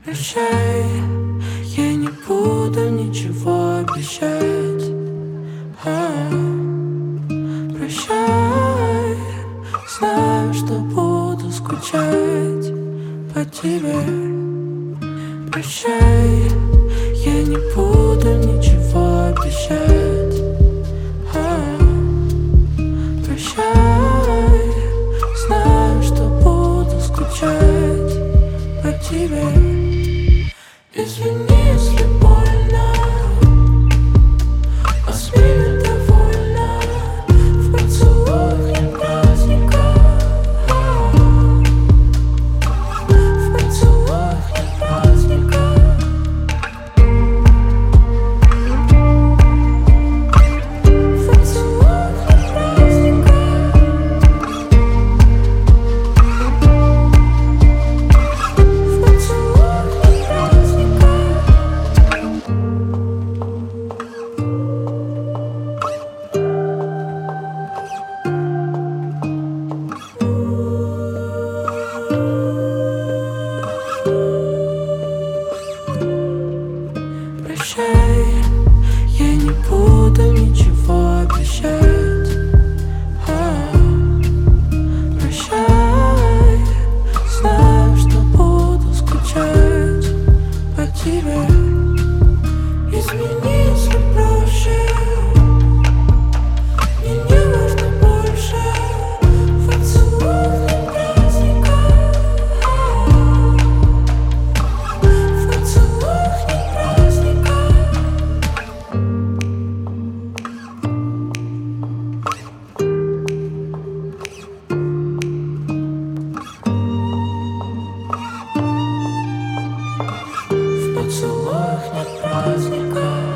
Прощай, я не буду ничего обещать. Прощай, знаю, что буду скучать по тебе. Прощай, я не буду ничего обещать. Прощай, знаю, что буду скучать по тебе. Извини, если больно, посмею довольно в поцелуях не праздника. В поцелуях не праздника. В поцелуях не праздника. В поцелуях не праздника. Прощай, я не буду ничего обещать. Прощай, знаю, что буду скучать по тебе. Измени, если проще, мне не важно больше. В поцелуях не праздника. В поцелуях не праздника. В поцелуях нет праздника.